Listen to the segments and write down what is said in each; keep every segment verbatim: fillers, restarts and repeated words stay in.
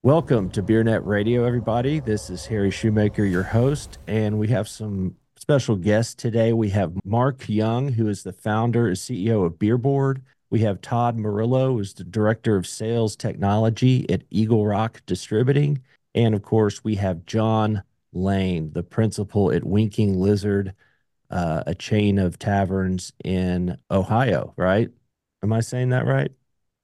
Welcome to BeerNet Radio, everybody. This is Harry Shoemaker, your host, and we have some special guests today. We have Mark Young, who is the founder and C E O of Beerboard. We have Todd Murillo, who's the director of sales technology at Eagle Rock Distributing. And of course, we have John Lane, the principal at Winking Lizard, uh, a chain of taverns in Ohio, right? Am I saying that right?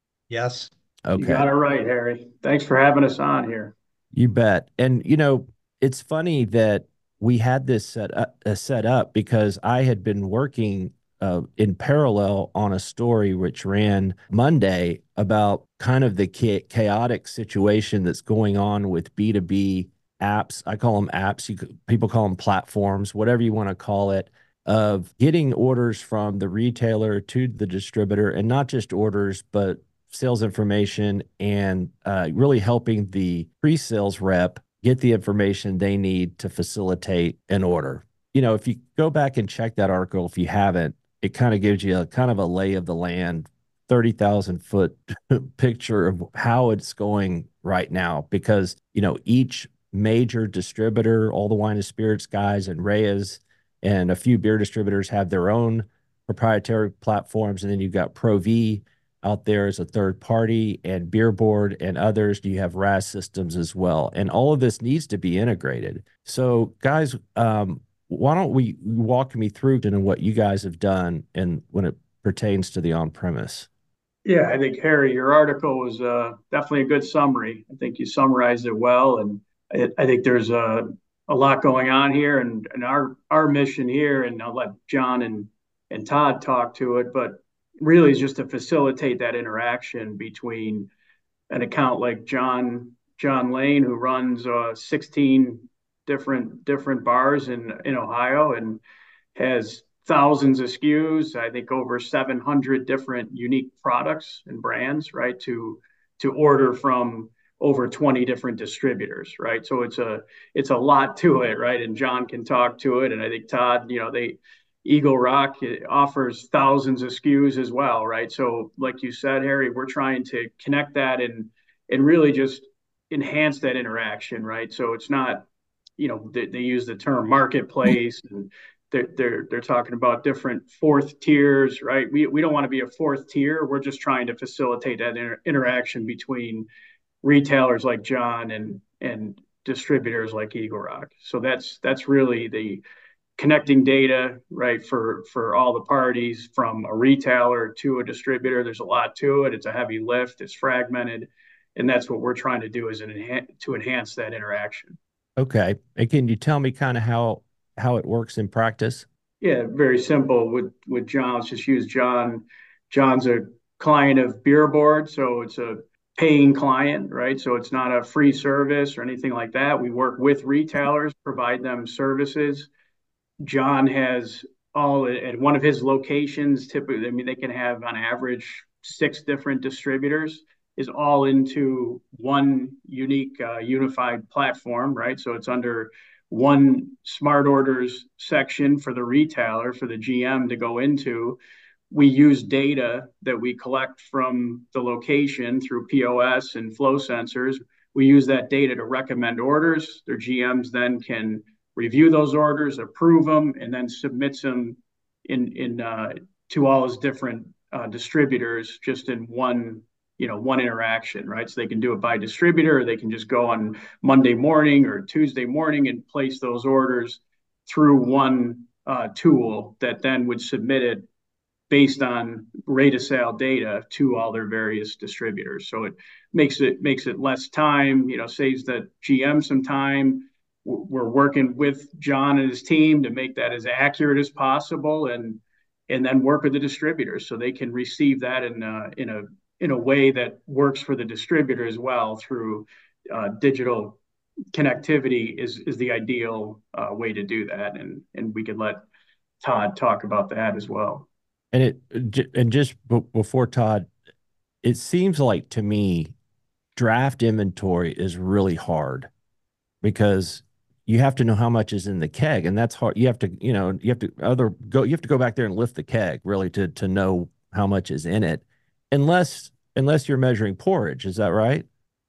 Yes. You Okay. got it right, Harry. Thanks for having us on here. You bet. And you know, it's funny that we had this set up, uh, set up because I had been working uh, in parallel on a story which ran Monday about kind of the cha- chaotic situation that's going on with B two B apps. I call them apps. You could, people call them platforms, whatever you want to call it, of getting orders from the retailer to the distributor, and not just orders, but sales information and uh, really helping the pre-sales rep get the information they need to facilitate an order. You know, if you go back and check that article, if you haven't, it kind of gives you a kind of a lay of the land, thirty thousand foot picture of how it's going right now. Because, you know, each major distributor, all the wine and spirits guys and Reyes and a few beer distributors have their own proprietary platforms. And then you've got Pro V out there as a third party, and Beerboard and others. Do you have R A S systems as well? And all of this needs to be integrated. So, guys, um, why don't we walk me through to what you guys have done and when it pertains to the on-premise? Yeah, I think Harry, your article was uh, definitely a good summary. I think you summarized it well, and I, I think there's a a lot going on here, and and our our mission here, and I'll let John and and Todd talk to it, but really is just to facilitate that interaction between an account like John John Lane, who runs uh, sixteen different different bars in in Ohio and has thousands of S K Us. I think over seven hundred different unique products and brands, right? To to order from over twenty different distributors, right? So it's a it's a lot to it, right? And John can talk to it, and I think Todd, you know, they Eagle Rock offers thousands of S K Us as well, right? So, like you said, Harry, we're trying to connect that and and really just enhance that interaction, right? So it's not, you know, they, they use the term marketplace, and they're, they're they're talking about different fourth tiers, right? We we don't want to be a fourth tier. We're just trying to facilitate that inter- interaction between retailers like John and and distributors like Eagle Rock. So that's that's really the connecting data, right, for for all the parties from a retailer to a distributor. There's a lot to it. It's a heavy lift. It's fragmented, and that's what we're trying to do is an enha- to enhance that interaction. Okay. And can you tell me kind of how how it works in practice? Yeah, very simple. With with John, let's just use John. John's a client of Beerboard, so it's a paying client, right? So it's not a free service or anything like that. We work with retailers, provide them services. John has all at one of his locations. Typically, I mean, they can have on average six different distributors. Is all into one unique, uh, unified platform, right? So it's under one smart orders section for the retailer, for the G M to go into. We use data that we collect from the location through P O S and flow sensors. We use that data to recommend orders. Their G Ms then can review those orders, approve them, and then submits them in in uh, to all his different uh, distributors just in one you know one interaction, right? So they can do it by distributor, or they can just go on Monday morning or Tuesday morning and place those orders through one uh, tool that then would submit it based on rate of sale data to all their various distributors. So it makes it makes it less time, you know, saves the G M some time. We're working with John and his team to make that as accurate as possible, and and then work with the distributors so they can receive that in a, in a in a way that works for the distributor as well through uh, digital connectivity is is the ideal uh, way to do that, and and we could let Todd talk about that as well. And it and just b before Todd, it seems like to me draft inventory is really hard because you have to know how much is in the keg, and that's hard. You have to, you know, you have to other go. You have to go back there and lift the keg really to to know how much is in it, unless unless you're measuring porridge. Is that right?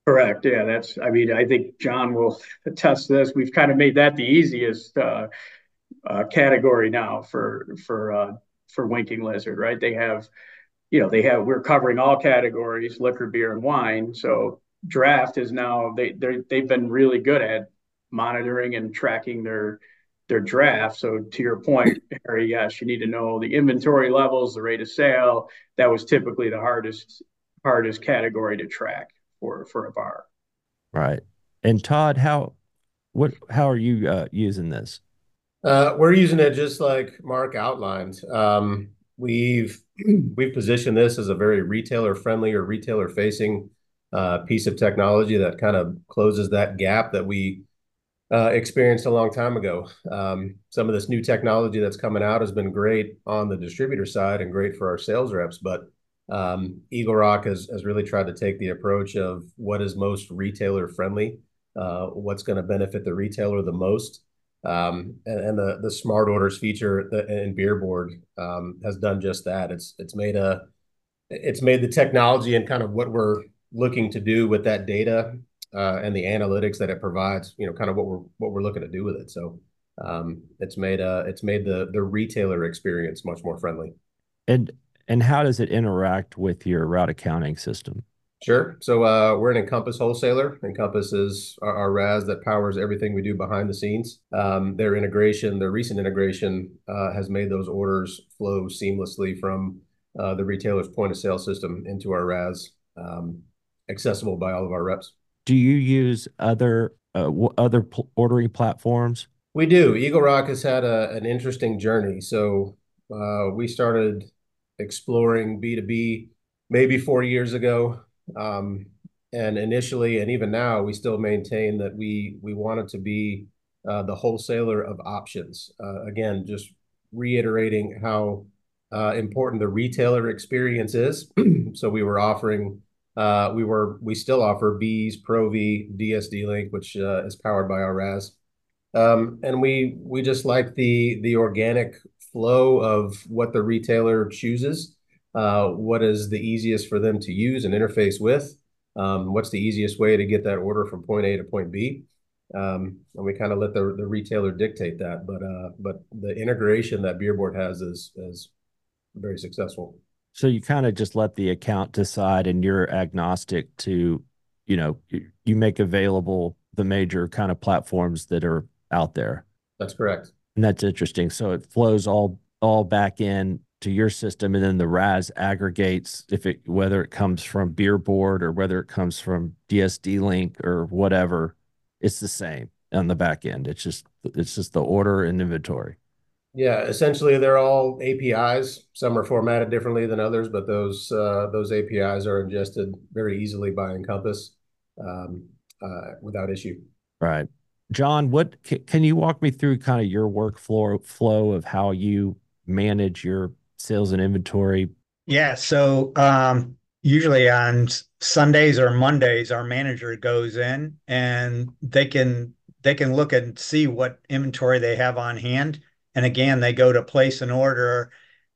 Correct. Yeah, that's, I mean, I think John will attest to this. We've kind of made that the easiest uh, uh, category now for for uh, for Winking Lizard, right? They have, you know, they have, we're covering all categories, liquor, beer, and wine. So draft is now, they they they've been really good at monitoring and tracking their their draft. So to your point, Harry, yes, you need to know the inventory levels, the rate of sale. That was typically the hardest hardest category to track for for a bar. Right. And Todd, how what how are you uh, using this? Uh, we're using it just like Mark outlined. Um, we've we've positioned this as a very retailer friendly or retailer facing uh, piece of technology that kind of closes that gap that we uh, experienced a long time ago. Um, some of this new technology that's coming out has been great on the distributor side and great for our sales reps, but um, Eagle Rock has, has really tried to take the approach of what is most retailer friendly, uh, what's going to benefit the retailer the most. Um, and, and the the smart orders feature in Beerboard um, has done just that. It's it's made a it's made the technology and kind of what we're looking to do with that data uh, and the analytics that it provides, you know, kind of what we're what we're looking to do with it. So um, it's made uh it's made the the retailer experience much more friendly. And and how does it interact with your route accounting system? Sure. So uh, we're an Encompass wholesaler. Encompass is our, our R A S that powers everything we do behind the scenes. Um, their integration, their recent integration, uh, has made those orders flow seamlessly from uh, the retailer's point of sale system into our R A S, um, accessible by all of our reps. Do you use other uh, w- other pl- ordering platforms? We do. Eagle Rock has had a, an interesting journey. So uh, we started exploring B two B maybe four years ago. Um, and initially, and even now, we still maintain that we we wanted to be uh, the wholesaler of options. Uh, again, just reiterating how uh, important the retailer experience is. So we were offering, uh, we were we still offer Bees, Pro V, D S D Link, which uh, is powered by our R A S. Um, and we we just like the the organic flow of what the retailer chooses, uh, what is the easiest for them to use and interface with, um, what's the easiest way to get that order from point A to point B. Um, and we kind of let the, the retailer dictate that. But uh, but the integration that Beerboard has is is very successful. So you kind of just let the account decide, and you're agnostic to, you know, you, you make available the major kind of platforms that are out there. That's correct. And that's interesting. So it flows all all back in to your system, and then the R A S aggregates if it whether it comes from Beerboard or whether it comes from D S D Link or whatever, it's the same on the back end. It's just it's just the order and inventory. Yeah, essentially they're all A P Is. Some are formatted differently than others, but those uh, those A P Is are ingested very easily by Encompass um, uh, without issue. Right. John, what can you walk me through kind of your workflow flow of how you manage your sales and inventory? Yeah, so um, usually on Sundays or Mondays, our manager goes in and they can they can look and see what inventory they have on hand. And again, they go to place an order,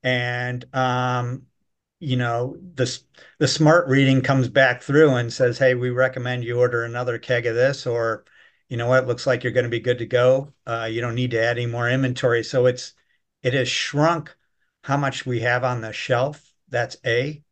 and um, you know the the smart reading comes back through and says, "Hey, we recommend you order another keg of this," or you know what, looks like you're going to be good to go. Uh, you don't need to add any more inventory. So it's it has shrunk how much we have on the shelf. That's A.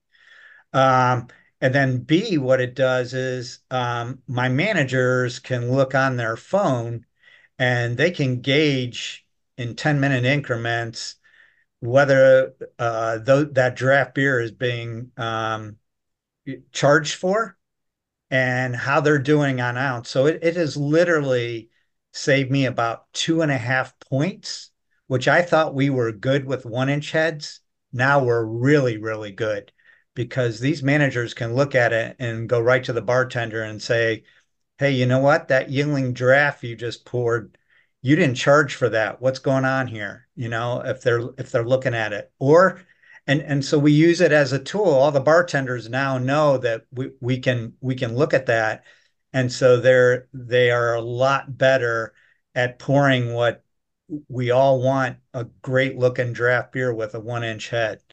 Um, and then B, what it does is um, my managers can look on their phone and they can gauge in ten minute increments whether uh, th that draft beer is being um, charged for and how they're doing on ounce. So it, it has literally saved me about two and a half points, which I thought we were good with one inch heads. Now we're really, really good because these managers can look at it and go right to the bartender and say, hey, you know what? That Yuengling draft you just poured, you didn't charge for that. What's going on here? You know, if they're if they're looking at it. Or and and so we use it as a tool. All the bartenders now know that we, we can we can look at that. And so they're they are a lot better at pouring what we all want, a great looking draft beer with a one inch head.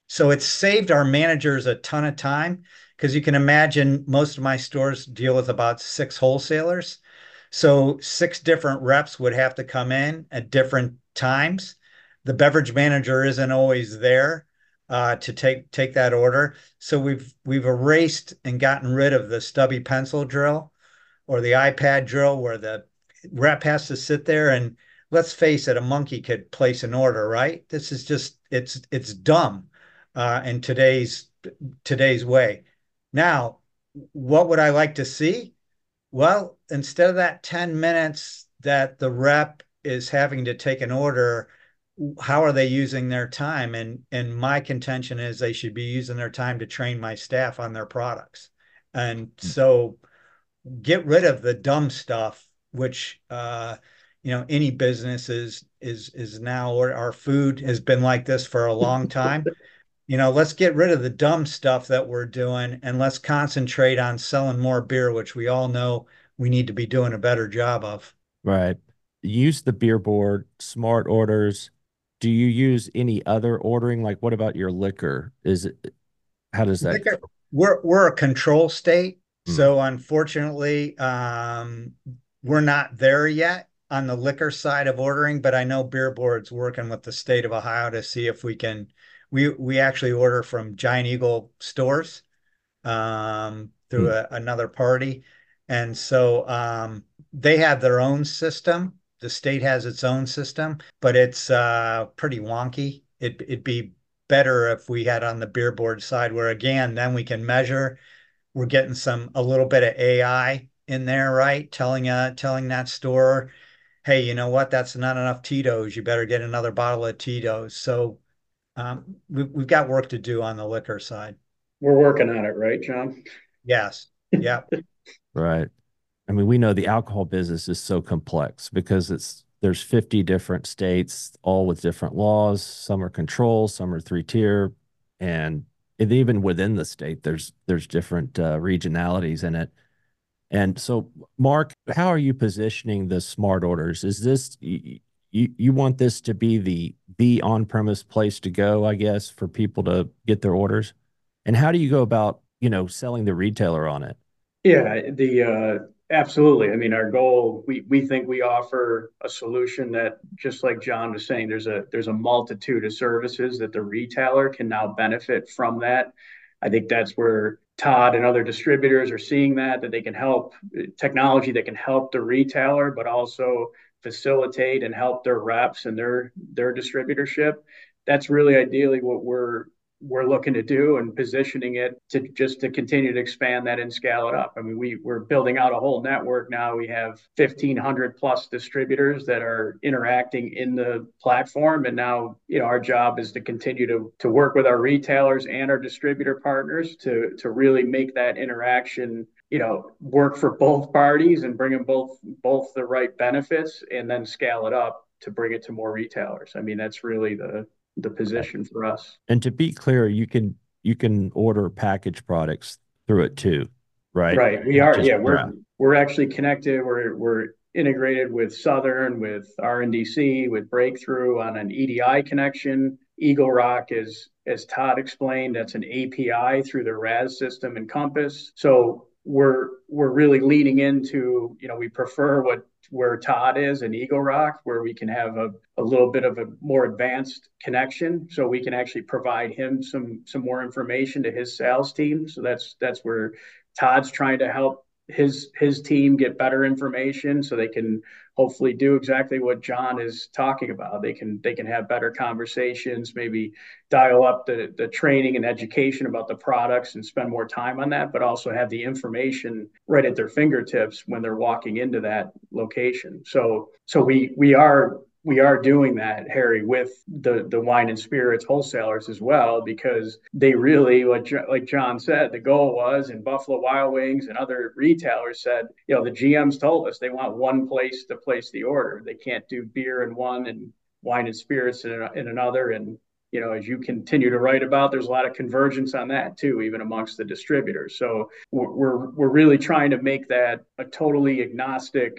So it's saved our managers a ton of time because you can imagine most of my stores deal with about six wholesalers. So six different reps would have to come in at different times. The beverage manager isn't always there uh, to take take that order. So we've we've erased and gotten rid of the stubby pencil drill or the iPad drill where the rep has to sit there and let's face it, a monkey could place an order, right? This is just it's it's dumb uh, in today's today's way. Now, what would I like to see? Well, instead of that ten minutes that the rep is having to take an order, how are they using their time? And and my contention is they should be using their time to train my staff on their products. And so get rid of the dumb stuff, which uh, you know, any business is is is now, or our food has been like this for a long time. You know, let's get rid of the dumb stuff that we're doing and let's concentrate on selling more beer, which we all know we need to be doing a better job of. Right. Use the beer board, smart orders. Do you use any other ordering? Like, what about your liquor? Is it, how does that Liquor, go? we're we're a control state, Mm, so unfortunately, um, we're not there yet on the liquor side of ordering. But I know Beer Board's working with the state of Ohio to see if we can. We we actually order from Giant Eagle stores um, through mm, a, another party. And so um, they have their own system. The state has its own system, but it's uh, pretty wonky. It, it'd be better if we had on the beer board side, where again, then we can measure. We're getting some a little bit of A I in there, right? Telling uh telling that store, hey, you know what? That's not enough Tito's. You better get another bottle of Tito's. So um, we, we've got work to do on the liquor side. We're working on it, right, John? Yes. Yeah. right. I mean, we know the alcohol business is so complex because it's there's fifty different states, all with different laws. Some are control, some are three tier, and and even within the state, there's there's different uh, regionalities in it. And so, Mark, how are you positioning the smart orders? Is this you you want this to be the the on-premise place to go, I guess, for people to get their orders? And how do you go about, you know, selling the retailer on it? Yeah, the uh, absolutely. I mean, our goal, we we think we offer a solution that, just like John was saying, there's a there's a multitude of services that the retailer can now benefit from that. I think that's where Todd and other distributors are seeing that that they can help technology that can help the retailer, but also facilitate and help their reps and their their distributorship. That's really ideally what we're we're looking to do and positioning it to just to continue to expand that and scale it up. I mean, we we're building out a whole network now. We have fifteen hundred plus distributors that are interacting in the platform, and now you know our job is to continue to to work with our retailers and our distributor partners to to really make that interaction you know work for both parties and bring them both both the right benefits and then scale it up to bring it to more retailers. I mean, that's really the the position for us. And to be clear, you can you can order packaged products through it too, right? Right. We Not are. just Yeah, we're brown. we're actually connected. We're we're integrated with Southern, with R N D C, with Breakthrough on an E D I connection. Eagle Rock is, as Todd explained, that's an A P I through the R A S system and Compass. So we're we're really leaning into, you know, we prefer what where Todd is in Eagle Rock, where we can have a, a little bit of a more advanced connection. So we can actually provide him some some more information to his sales team. So that's that's where Todd's trying to help his his team get better information so they can hopefully do exactly what John is talking about. They can they can have better conversations, maybe dial up the the training and education about the products and spend more time on that, but also have the information right at their fingertips when they're walking into that location. So so we we are we are doing that, Harry, with the the wine and spirits wholesalers as well, because they really, like, like John said, the goal was, and Buffalo Wild Wings and other retailers said, you know, the G Ms told us they want one place to place the order. They can't do beer in one and wine and spirits in, in another. And, you know, as you continue to write about, there's a lot of convergence on that too, even amongst the distributors. So we're, we're really trying to make that a totally agnostic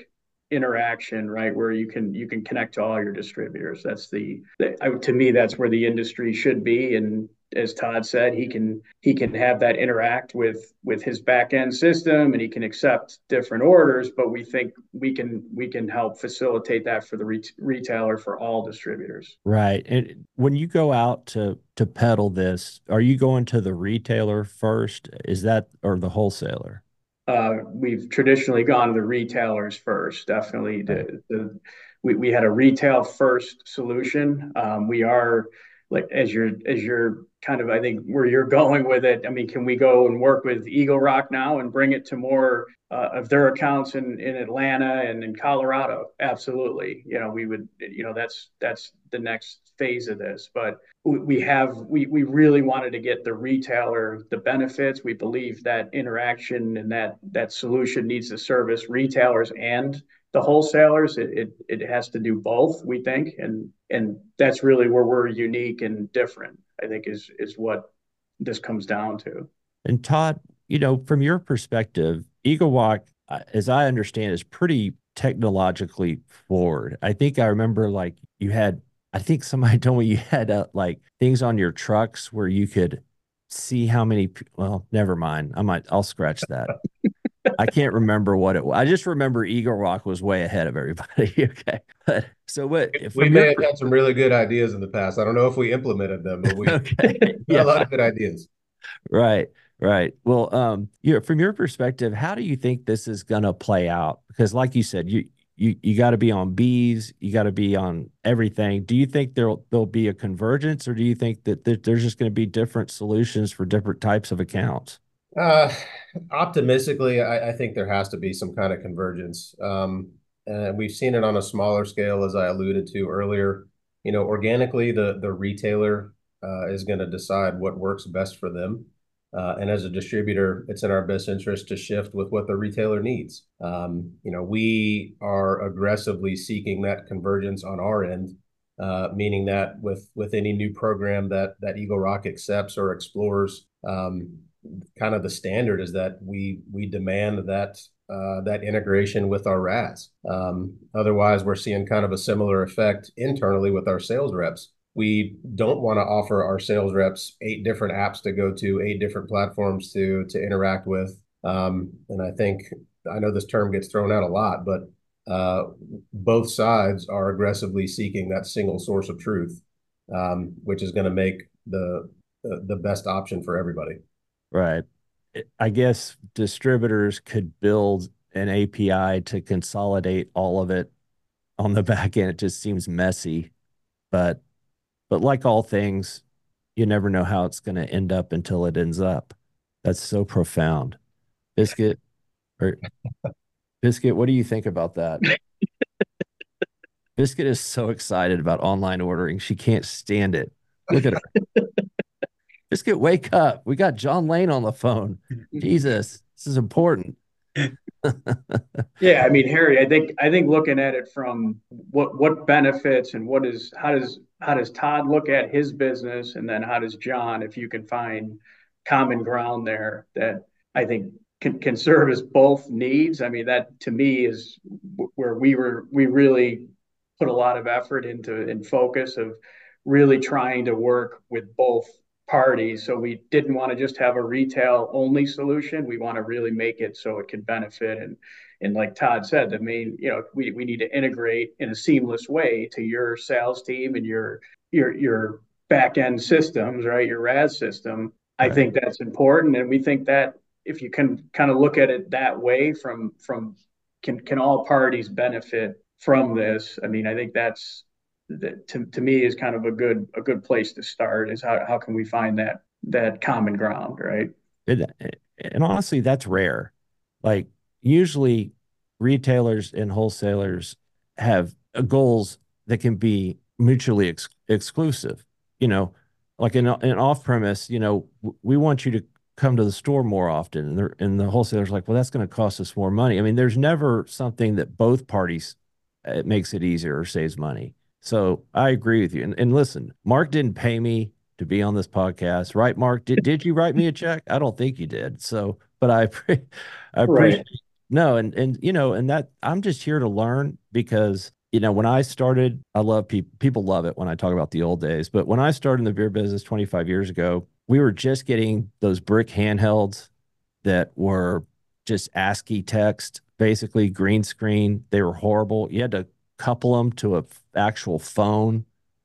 interaction, right, where you can you can connect to all your distributors. That's the, the I, to me, that's where the industry should be. And as Todd said, he can he can have that interact with with his back end system, and he can accept different orders. But we think we can we can help facilitate that for the re retailer, for all distributors. Right. And when you go out to to peddle this, are you going to the retailer first? Is that, or the wholesaler? Uh, we've traditionally gone to the retailers first. Definitely, Right. the, the we we had a retail first solution. Um, we are, like, as you're as you're kind of, I think, where you're going with it. I mean, can we go and work with Eagle Rock now and bring it to more uh, of their accounts in in Atlanta and in Colorado? Absolutely. You know, we would. You know, that's that's the next phase of this. But we have we we really wanted to get the retailer the benefits. We believe that interaction and that that solution needs to service retailers and the wholesalers. It, it it has to do both, we think, and and that's really where we're unique and different, I think, is is what this comes down to. And Todd, you know, from your perspective, Eagle Walk, uh, as I understand, is pretty technologically forward. I think I remember, like, you had, I think somebody told me you had uh, like things on your trucks where you could see how many, well, never mind. I might, I'll scratch that. I can't remember what it was. I just remember Eagle Rock was way ahead of everybody. Okay. But so what, we may have had some really good ideas in the past. I don't know if we implemented them, but we okay. had Yeah. a lot of good ideas. Right. Right. Well, um, you know, from your perspective, how do you think this is going to play out? Because like you said, you, you, you got to be on bees, you got to be on everything. Do you think there'll, there'll be a convergence, or do you think that there, there's just going to be different solutions for different types of accounts? Uh, optimistically, I, I think there has to be some kind of convergence. Um, and we've seen it on a smaller scale, as I alluded to earlier. You know, organically, the the retailer uh, is going to decide what works best for them. Uh, and as a distributor, it's in our best interest to shift with what the retailer needs. Um, you know, we are aggressively seeking that convergence on our end, uh, meaning that with with any new program that that Eagle Rock accepts or explores, um, kind of the standard is that we we demand that uh, that integration with our R A S. Um, otherwise, we're seeing kind of a similar effect internally with our sales reps. We don't want to offer our sales reps eight different apps to go to, eight different platforms to to interact with. Um, and I think, I know this term gets thrown out a lot, but uh, both sides are aggressively seeking that single source of truth, um, which is going to make the, the the best option for everybody. Right. I guess distributors could build an A P I to consolidate all of it on the back end. It just seems messy, but but like all things, you never know how it's going to end up until it ends up. That's so profound. Biscuit, or Biscuit, what do you think about that? Biscuit is so excited about online ordering. She can't stand it. Look at her. Biscuit, wake up. We got John Lane on the phone. Jesus, this is important. Yeah, I mean, Harry, I think I think looking at it from what what benefits and what is how does how does Todd look at his business, and then how does John, if you can find common ground there that I think can can service both needs. I mean, that to me is where we were we really put a lot of effort into and focus of really trying to work with both parties. So we didn't want to just have a retail only solution. We want to really make it so it could benefit. And and like Todd said, the main, you know, we, we need to integrate in a seamless way to your sales team and your your your back end systems, right? Your R A S system. I Right. think that's important. And we think that if you can kind of look at it that way, from from can can all parties benefit from this? I mean, I think that's that to, to me is kind of a good a good place to start, is how, how can we find that that common ground, right? It, and honestly, that's rare. Like, usually retailers and wholesalers have uh, goals that can be mutually ex exclusive. You know, like in, in off premise, you know, we want you to come to the store more often. And, and the wholesaler's like, well, that's going to cost us more money. I mean, there's never something that both parties, it makes it easier or saves money. So I agree with you. And, and listen, Mark didn't pay me to be on this podcast, right, Mark? Did did you write me a check? I don't think you did. So, but I I appreciate Right. No, and and you know, and that I'm just here to learn because you know when I started, I love people. People love it when I talk about the old days. But when I started in the beer business twenty-five years ago, we were just getting those brick handhelds that were just ASCII text, basically green screen. They were horrible. You had to couple them to a f- actual phone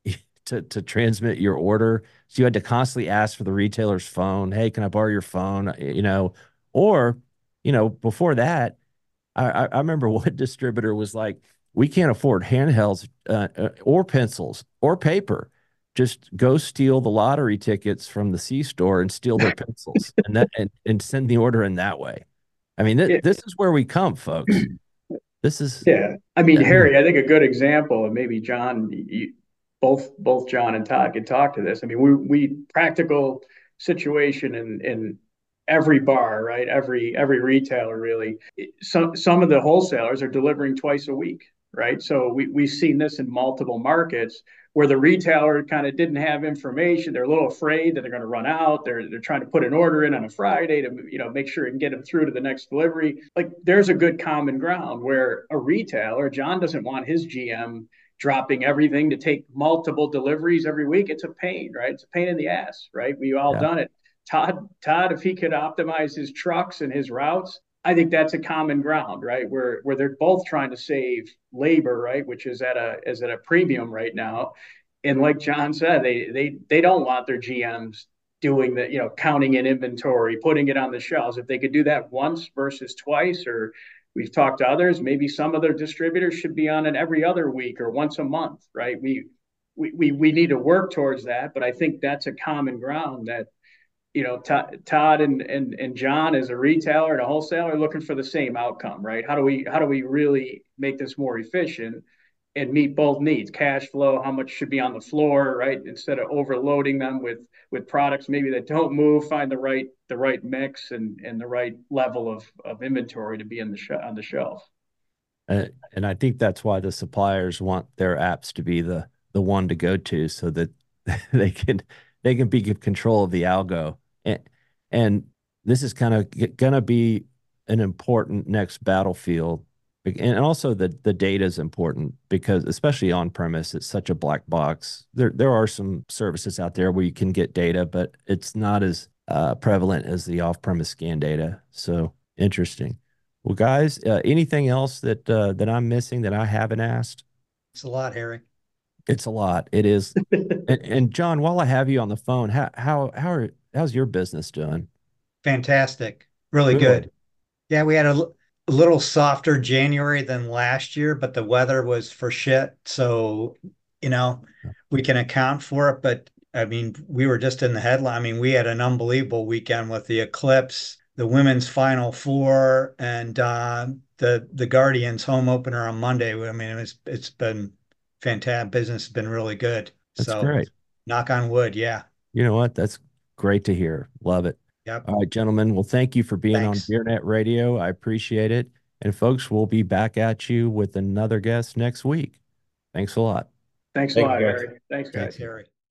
to to transmit your order. So you had to constantly ask for the retailer's phone. Hey, can I borrow your phone? You know, or you know, before that, I, I I remember one distributor was like, we can't afford handhelds uh, uh, or pencils or paper. Just go steal the lottery tickets from the C store and steal their pencils and that and, and send the order in that way. I mean, th Yeah. this is where we come, folks. This is, Yeah. I mean, I mean, Harry, I think a good example, and maybe John, you, both both John and Todd could talk to this. I mean, we we practical situation in in every bar, right? Every every retailer really. Some some of the wholesalers are delivering twice a week, right? So we we've seen this in multiple markets where the retailer kind of didn't have information. They're a little afraid that they're going to run out. They're they're trying to put an order in on a Friday to you know make sure and get them through to the next delivery. Like there's a good common ground where a retailer, John doesn't want his G M dropping everything to take multiple deliveries every week. It's a pain, right? It's a pain in the ass, right? We all yeah, done it. Todd, Todd, if he could optimize his trucks and his routes, I think that's a common ground, right? Where where they're both trying to save labor, right, which is at a is at a premium right now. And like John said, they they they don't want their G Ms doing the you know counting in inventory, putting it on the shelves. If they could do that once versus twice, or we've talked to others, maybe some of their distributors should be on it every other week or once a month, right? We we we, we need to work towards that, but I think that's a common ground that you know, Todd and, and and John as a retailer and a wholesaler are looking for the same outcome, right? How do we how do we really make this more efficient and meet both needs? Cash flow, how much should be on the floor, right? Instead of overloading them with with products maybe that don't move, find the right the right mix and and the right level of of inventory to be in the sh- on the shelf. uh, and I think that's why the suppliers want their apps to be the the one to go to, so that they can they can be in control of the algo. And and this is kind of gonna be an important next battlefield. And also the the data is important because especially on premise, it's such a black box. There there are some services out there where you can get data, but it's not as uh, prevalent as the off premise scan data. So interesting. Well, guys, uh, anything else that uh, that I'm missing that I haven't asked? It's a lot, Harry. It's a lot. It is. And, and John, while I have you on the phone, how how how are how's your business doing? Fantastic. Really Really? good. Yeah, we had a, l- a little softer January than last year, but the weather was for shit. So, you know, we can account for it. But I mean, we were just in the headline. I mean, we had an unbelievable weekend with the eclipse, the women's final four, and uh, the the Guardians home opener on Monday. I mean, it's it's been fantastic. Business has been really good. That's So, great. knock on wood. Yeah. You know what? That's great to hear. Love it. Yep. All right, gentlemen. Well, thank you for being on Thanks. BeerNet Radio. I appreciate it. And folks, we'll be back at you with another guest next week. Thanks a lot. Thanks a Thank you, lot, guys. Harry. Thanks, Thanks, guys. Harry.